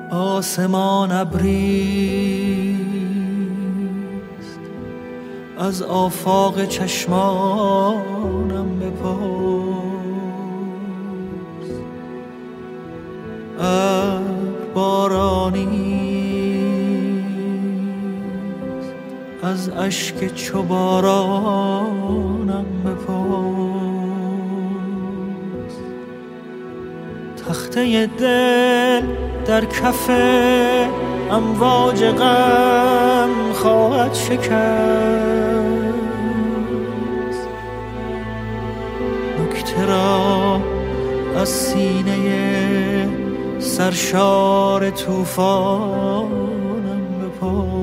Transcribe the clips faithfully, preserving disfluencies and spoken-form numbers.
آسمان ابریست از آفاق چشمانم بپرس. ابر بارانیست از اشک چو بارانم بپرس. تخته دل در کف امواج غم خواهد شکست. نکته را از سینه سرشار طوفانم بپرس.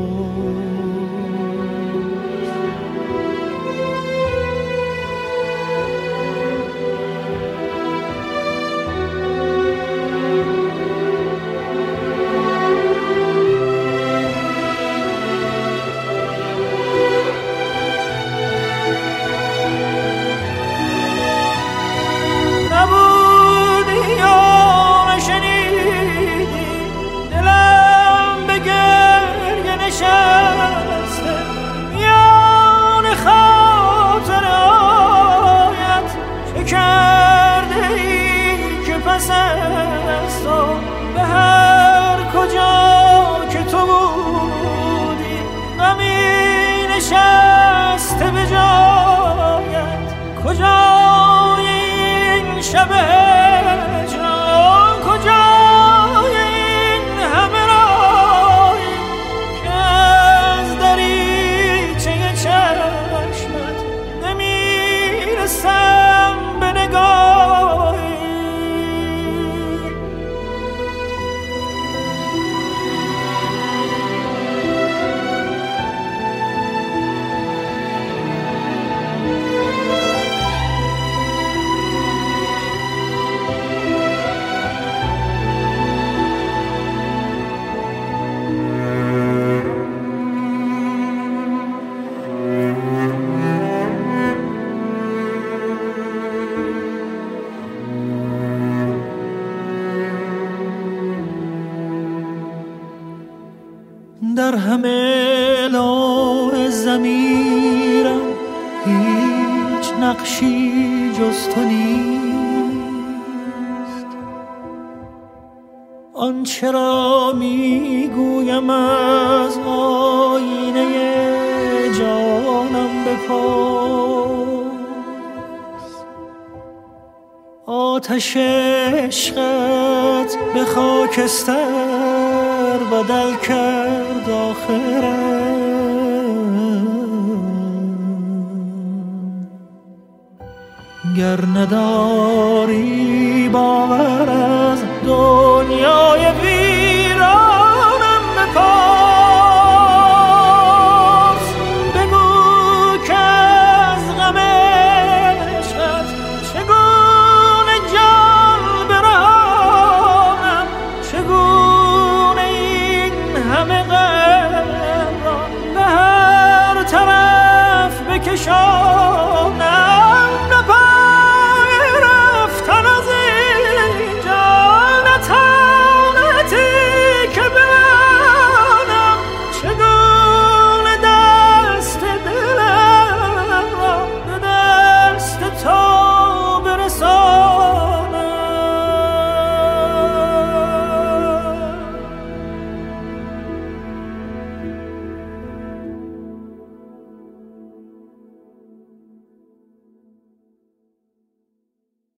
به هر کجا که تو بودی غمی نشسته به جایت. کجای این شب هجران، کجای این همه رایی که از دریچه چشمت نمیرسم به نگاهی. در همه لوح ضمیرم هیچ نقشی جز تو نیست. آنچه را میگویم از آینه جانم بپرس. آتش عشقت به خاکستر بدل کرد آخرم. گر نداری باور از دنیای ویرانم بپرس. بگو که از غم عشقت چگونه جان برهانم. چگونه این همه غم را به هر طرف بکشم.